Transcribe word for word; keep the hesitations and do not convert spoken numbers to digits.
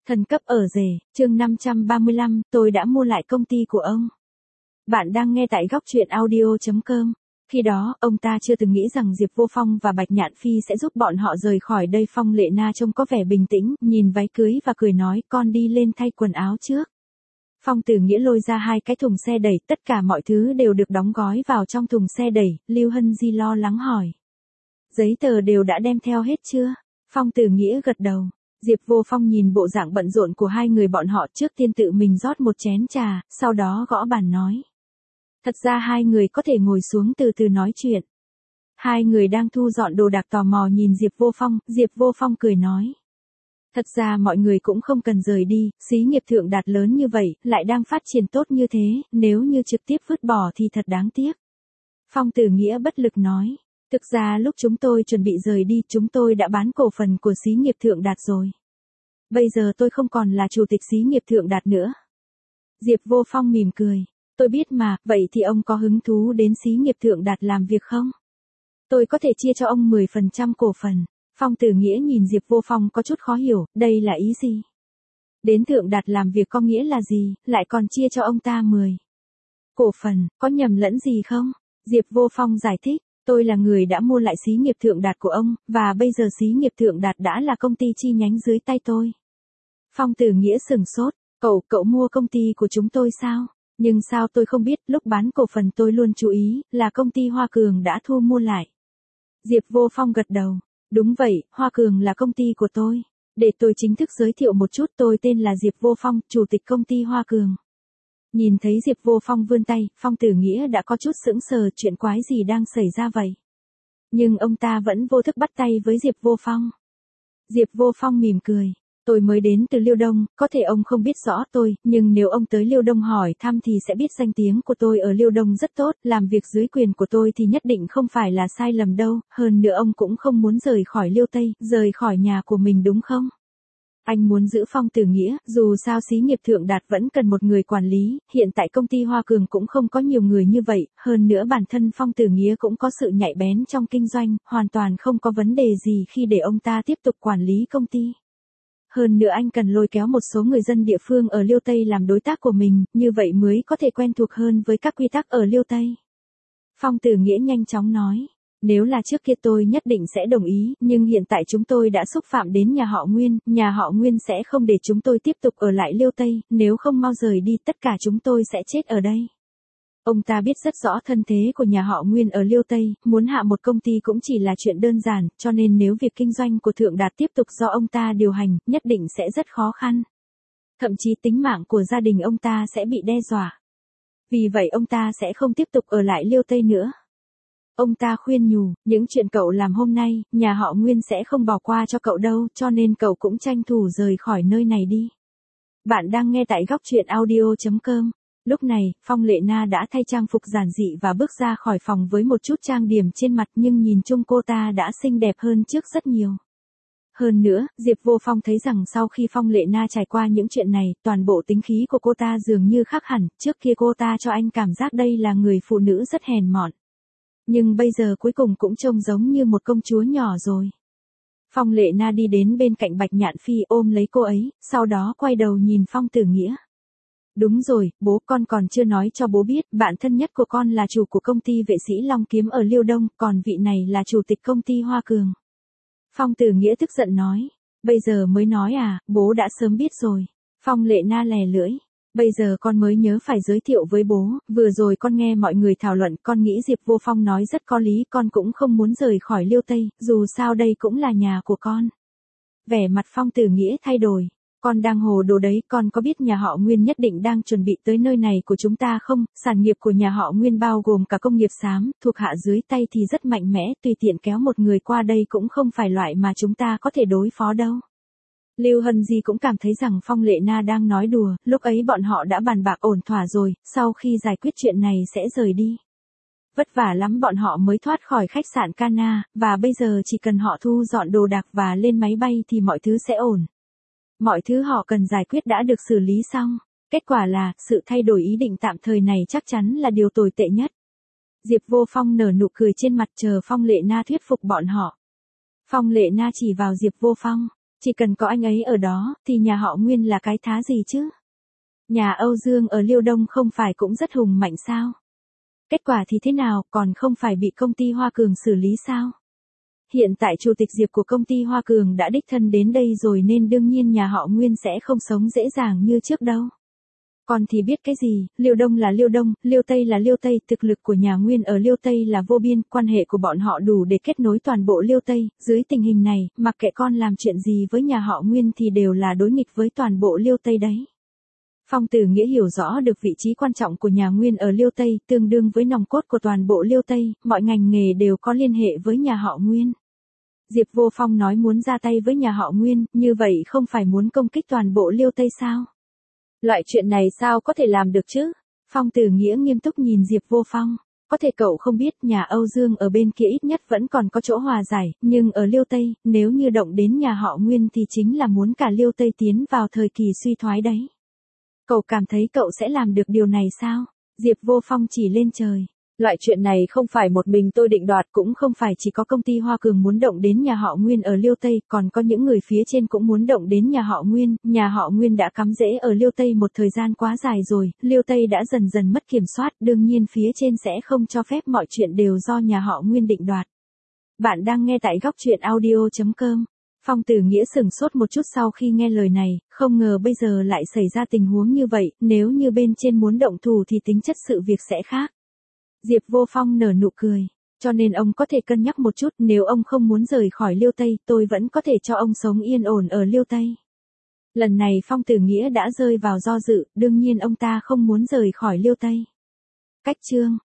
Thần cấp ở rể, chương năm trăm ba mươi lăm, tôi đã mua lại công ty của ông. Bạn đang nghe tại góc truyện audio chấm com. Khi đó, ông ta chưa từng nghĩ rằng Diệp Vô Phong và Bạch Nhạn Phi sẽ giúp bọn họ rời khỏi đây. Phong Lệ Na trông có vẻ bình tĩnh, nhìn váy cưới và cười nói, con đi lên thay quần áo trước. Phong Tử Nghĩa lôi ra hai cái thùng xe đẩy, tất cả mọi thứ đều được đóng gói vào trong thùng xe đẩy. Lưu Hân Di lo lắng hỏi. Giấy tờ đều đã đem theo hết chưa? Phong Tử Nghĩa gật đầu. Diệp Vô Phong nhìn bộ dạng bận rộn của hai người bọn họ, trước tiên tự mình rót một chén trà, sau đó gõ bàn nói. Thật ra hai người có thể ngồi xuống từ từ nói chuyện. Hai người đang thu dọn đồ đạc tò mò nhìn Diệp Vô Phong, Diệp Vô Phong cười nói. Thật ra mọi người cũng không cần rời đi, xí nghiệp Thượng Đạt lớn như vậy, lại đang phát triển tốt như thế, nếu như trực tiếp vứt bỏ thì thật đáng tiếc. Phong Tử Nghĩa bất lực nói. Thực ra lúc chúng tôi chuẩn bị rời đi, chúng tôi đã bán cổ phần của xí nghiệp Thượng Đạt rồi. Bây giờ tôi không còn là chủ tịch xí nghiệp Thượng Đạt nữa. Diệp Vô Phong mỉm cười. Tôi biết mà, vậy thì ông có hứng thú đến xí nghiệp Thượng Đạt làm việc không? Tôi có thể chia cho ông mười phần trăm cổ phần. Phong Tử Nghĩa nhìn Diệp Vô Phong có chút khó hiểu, đây là ý gì? Đến Thượng Đạt làm việc có nghĩa là gì, lại còn chia cho ông ta mười cổ phần, có nhầm lẫn gì không? Diệp Vô Phong giải thích. Tôi là người đã mua lại xí nghiệp Thượng Đạt của ông, và bây giờ xí nghiệp Thượng Đạt đã là công ty chi nhánh dưới tay tôi. Phong Tử Nghĩa sửng sốt, cậu, cậu mua công ty của chúng tôi sao? Nhưng sao tôi không biết, lúc bán cổ phần tôi luôn chú ý, là công ty Hoa Cường đã thu mua lại. Diệp Vô Phong gật đầu, đúng vậy, Hoa Cường là công ty của tôi. Để tôi chính thức giới thiệu một chút, tôi tên là Diệp Vô Phong, chủ tịch công ty Hoa Cường. Nhìn thấy Diệp Vô Phong vươn tay, Phong Tử Nghĩa đã có chút sững sờ, chuyện quái gì đang xảy ra vậy? Nhưng ông ta vẫn vô thức bắt tay với Diệp Vô Phong. Diệp Vô Phong mỉm cười. Tôi mới đến từ Liêu Đông, có thể ông không biết rõ tôi, nhưng nếu ông tới Liêu Đông hỏi thăm thì sẽ biết danh tiếng của tôi ở Liêu Đông rất tốt, làm việc dưới quyền của tôi thì nhất định không phải là sai lầm đâu, hơn nữa ông cũng không muốn rời khỏi Liêu Tây, rời khỏi nhà của mình đúng không? Anh muốn giữ Phong Tử Nghĩa, dù sao xí nghiệp Thượng Đạt vẫn cần một người quản lý, hiện tại công ty Hoa Cường cũng không có nhiều người như vậy, hơn nữa bản thân Phong Tử Nghĩa cũng có sự nhạy bén trong kinh doanh, hoàn toàn không có vấn đề gì khi để ông ta tiếp tục quản lý công ty. Hơn nữa anh cần lôi kéo một số người dân địa phương ở Liêu Tây làm đối tác của mình, như vậy mới có thể quen thuộc hơn với các quy tắc ở Liêu Tây. Phong Tử Nghĩa nhanh chóng nói. Nếu là trước kia tôi nhất định sẽ đồng ý, nhưng hiện tại chúng tôi đã xúc phạm đến nhà họ Nguyên, nhà họ Nguyên sẽ không để chúng tôi tiếp tục ở lại Liêu Tây, nếu không mau rời đi tất cả chúng tôi sẽ chết ở đây. Ông ta biết rất rõ thân thế của nhà họ Nguyên ở Liêu Tây, muốn hạ một công ty cũng chỉ là chuyện đơn giản, cho nên nếu việc kinh doanh của Thượng Đạt tiếp tục do ông ta điều hành, nhất định sẽ rất khó khăn. Thậm chí tính mạng của gia đình ông ta sẽ bị đe dọa. Vì vậy ông ta sẽ không tiếp tục ở lại Liêu Tây nữa. Ông ta khuyên nhủ, những chuyện cậu làm hôm nay, nhà họ Nguyên sẽ không bỏ qua cho cậu đâu, cho nên cậu cũng tranh thủ rời khỏi nơi này đi. Bạn đang nghe tại góc truyện audio chấm com. Lúc này, Phong Lệ Na đã thay trang phục giản dị và bước ra khỏi phòng với một chút trang điểm trên mặt, nhưng nhìn chung cô ta đã xinh đẹp hơn trước rất nhiều. Hơn nữa, Diệp Vô Phong thấy rằng sau khi Phong Lệ Na trải qua những chuyện này, toàn bộ tính khí của cô ta dường như khác hẳn, trước kia cô ta cho anh cảm giác đây là người phụ nữ rất hèn mọn. Nhưng bây giờ cuối cùng cũng trông giống như một công chúa nhỏ rồi. Phong Lệ Na đi đến bên cạnh Bạch Nhạn Phi ôm lấy cô ấy, sau đó quay đầu nhìn Phong Tử Nghĩa. Đúng rồi, bố, con còn chưa nói cho bố biết, bạn thân nhất của con là chủ của công ty vệ sĩ Long Kiếm ở Liêu Đông, còn vị này là chủ tịch công ty Hoa Cường. Phong Tử Nghĩa tức giận nói, bây giờ mới nói à, bố đã sớm biết rồi. Phong Lệ Na lè lưỡi. Bây giờ con mới nhớ phải giới thiệu với bố, vừa rồi con nghe mọi người thảo luận, con nghĩ Diệp Vô Phong nói rất có lý, con cũng không muốn rời khỏi Liêu Tây, dù sao đây cũng là nhà của con. Vẻ mặt Phong Tử Nghĩa thay đổi, con đang hồ đồ đấy, con có biết nhà họ Nguyên nhất định đang chuẩn bị tới nơi này của chúng ta không? Sản nghiệp của nhà họ Nguyên bao gồm cả công nghiệp xám, thuộc hạ dưới tay thì rất mạnh mẽ, tùy tiện kéo một người qua đây cũng không phải loại mà chúng ta có thể đối phó đâu. Lưu Hân Di cũng cảm thấy rằng Phong Lệ Na đang nói đùa, lúc ấy bọn họ đã bàn bạc ổn thỏa rồi, sau khi giải quyết chuyện này sẽ rời đi. Vất vả lắm bọn họ mới thoát khỏi khách sạn Cana, và bây giờ chỉ cần họ thu dọn đồ đạc và lên máy bay thì mọi thứ sẽ ổn. Mọi thứ họ cần giải quyết đã được xử lý xong, kết quả là, sự thay đổi ý định tạm thời này chắc chắn là điều tồi tệ nhất. Diệp Vô Phong nở nụ cười trên mặt chờ Phong Lệ Na thuyết phục bọn họ. Phong Lệ Na chỉ vào Diệp Vô Phong. Chỉ cần có anh ấy ở đó, thì nhà họ Nguyên là cái thá gì chứ? Nhà Âu Dương ở Liêu Đông không phải cũng rất hùng mạnh sao? Kết quả thì thế nào, còn không phải bị công ty Hoa Cường xử lý sao? Hiện tại chủ tịch Diệp của công ty Hoa Cường đã đích thân đến đây rồi nên đương nhiên nhà họ Nguyên sẽ không sống dễ dàng như trước đâu. Còn thì biết cái gì, Liêu Đông là Liêu Đông, Liêu Tây là Liêu Tây, thực lực của nhà Nguyên ở Liêu Tây là vô biên, quan hệ của bọn họ đủ để kết nối toàn bộ Liêu Tây, dưới tình hình này, mặc kệ con làm chuyện gì với nhà họ Nguyên thì đều là đối nghịch với toàn bộ Liêu Tây đấy. Phong Tử Nghĩa hiểu rõ được vị trí quan trọng của nhà Nguyên ở Liêu Tây, tương đương với nòng cốt của toàn bộ Liêu Tây, mọi ngành nghề đều có liên hệ với nhà họ Nguyên. Diệp Vô Phong nói muốn ra tay với nhà họ Nguyên, như vậy không phải muốn công kích toàn bộ Liêu Tây sao? Loại chuyện này sao có thể làm được chứ? Phong Tử Nghĩa nghiêm túc nhìn Diệp Vô Phong. Có thể cậu không biết nhà Âu Dương ở bên kia ít nhất vẫn còn có chỗ hòa giải, nhưng ở Liêu Tây, nếu như động đến nhà họ Nguyên thì chính là muốn cả Liêu Tây tiến vào thời kỳ suy thoái đấy. Cậu cảm thấy cậu sẽ làm được điều này sao? Diệp Vô Phong chỉ lên trời. Loại chuyện này không phải một mình tôi định đoạt, cũng không phải chỉ có công ty Hoa Cường muốn động đến nhà họ Nguyên ở Liêu Tây, còn có những người phía trên cũng muốn động đến nhà họ Nguyên. Nhà họ Nguyên đã cắm rễ ở Liêu Tây một thời gian quá dài rồi, Liêu Tây đã dần dần mất kiểm soát, đương nhiên phía trên sẽ không cho phép mọi chuyện đều do nhà họ Nguyên định đoạt. Bạn đang nghe tại góc truyện audio chấm com. Phong Tử Nghĩa sửng sốt một chút sau khi nghe lời này, không ngờ bây giờ lại xảy ra tình huống như vậy, nếu như bên trên muốn động thủ thì tính chất sự việc sẽ khác. Diệp Vô Phong nở nụ cười, cho nên ông có thể cân nhắc một chút, nếu ông không muốn rời khỏi Liêu Tây, tôi vẫn có thể cho ông sống yên ổn ở Liêu Tây. Lần này Phong Tử Nghĩa đã rơi vào do dự, đương nhiên ông ta không muốn rời khỏi Liêu Tây. Cách chương